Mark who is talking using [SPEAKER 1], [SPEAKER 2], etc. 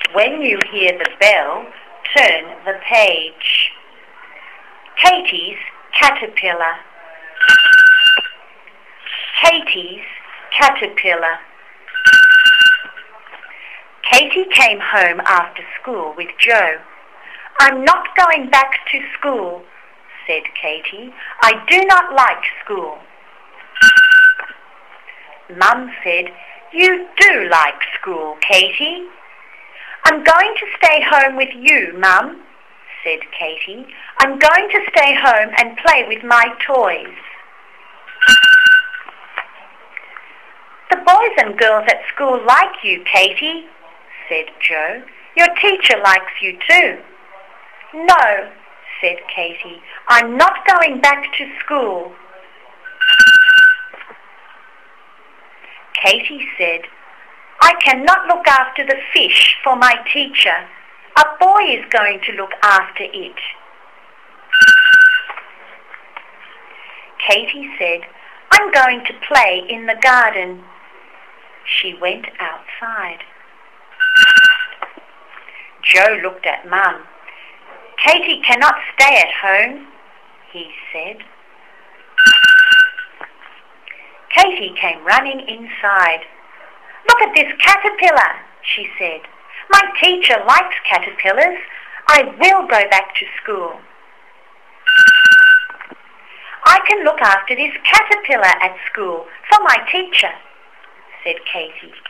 [SPEAKER 1] When you hear the bell, turn the page. Katie's caterpillar. Katie's caterpillar. Katie came home after school with Joe. "I'm not going back to school," said Katie. "I do not like school." Mum said, "You do like school, Katie." "I'm going to stay home with you, Mum," said Katie. "I'm going to stay home and play with my toys." "The boys and girls at school like you, Katie," said Joe. "Your teacher likes you too." "No," said Katie. "I'm not going back to school." Katie said, "I cannot look after the fish for my teacher. A boy is going to look after it." Katie said, "I'm going to play in the garden." She went outside. Joe looked at Mum. "Katie cannot stay at home," he said. Katie came running inside. "Look at this caterpillar," she said. "My teacher likes caterpillars. I will go back to school." "I can look after this caterpillar at school for my teacher," said Katie.